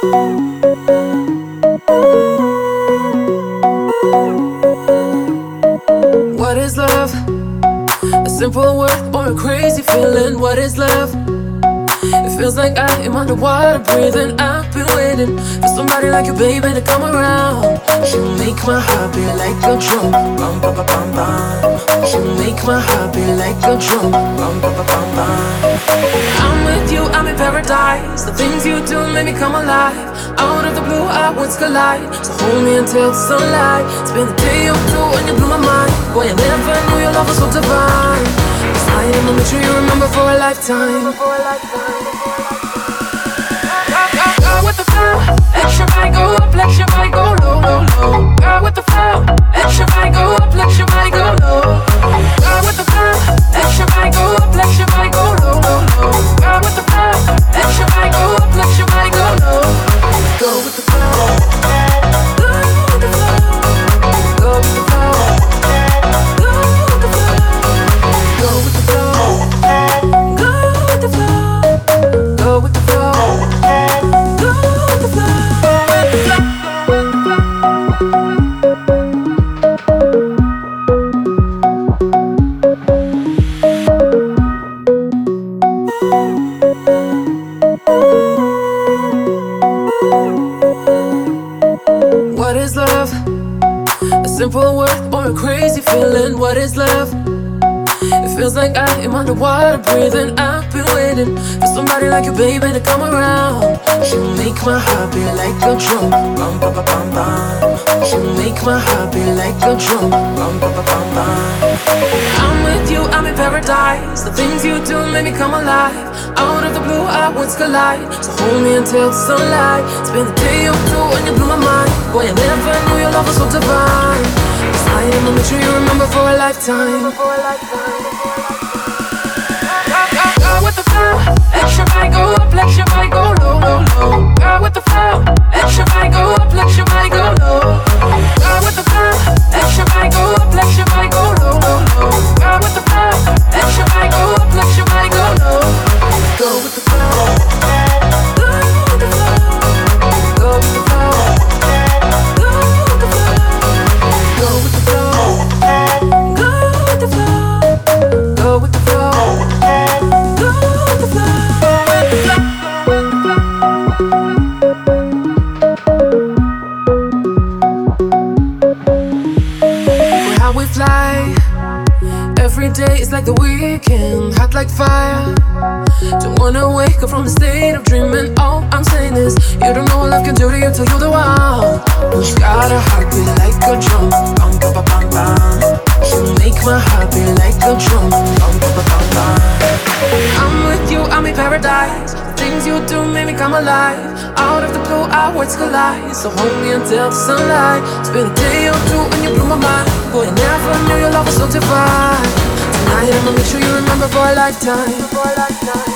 What is love? A simple word or a crazy feeling? What is love? It feels like I am underwater breathing. I've been waiting for somebody like you, baby, to come around. You make my heart beat like a drum. Bum, bum, bum, bum, bum. You make my heart beat like a drum. Bum, bum, bum, bum, bum. I'm with you, I'm in paradise. The things you do make me come alive. Out of the blue, our worlds collide. So hold me until the sunlight. It's been a day or two and you blew my mind. Boy, I never knew your love was so divine. Cause I am gonna make sure you remember for a lifetime. Girl with the flow, let your body go up, let your body go low, low, low. Girl with the flow, let your body go up, let your body go low. Girl with the flow, let your body go up, let your body go low, low, low. Girl with the flow, let your body go up, let your body go low. Go with the flow, go with the flow, go with the flow, go with the flow, go with the flow, go with the flow, go with the flow. What is love? A simple word or a crazy feeling? What is love? It feels like I am underwater breathing. I've been waiting for somebody like you, baby, to come around. You make my heart beat like a drum. Bum, bum, bum, bum, bum. You make my heart beat like a drum. Bum, bum, bum, bum, bum. I'm with you, I'm in paradise. The things you do make me come alive. Out of the blue, our worlds collide. So hold me until the sunlight. It's been a day or two and you blew my mind. Boy, I never knew your love was so divine. Cause I am gonna make sure you remember for a lifetime. Girl with the flow, let your body go up, let your body go low, low, low. Girl with the flow, let your body go up, let your body go low. Girl with the flow, let your body go up, let your body go low, low, low. Girl with the flow, let your body go up, let your body go low. Go with the flow, go with the flow, go with the flow, go with the flow, go with the flow, go with the flow, go with the flow. How we fly every day is like the weekend, hot like fire. Don't wanna wake up from the state of dreaming. All I'm saying is, you don't know what love can do to you till you're the one. You got a heartbeat like a drum. Bum, bum, bum, bum, bum. You make my heart beat like a drum. Bum, bum, bum, bum, bum. I'm with you, I'm in paradise. The things you do make me come alive. Out of the blue, our worlds collide. So hold me until the sunlight. It's been a day or two and you blew my mind. Boy, I never knew your love was so divine. Tonight I'ma make sure you remember for a lifetime.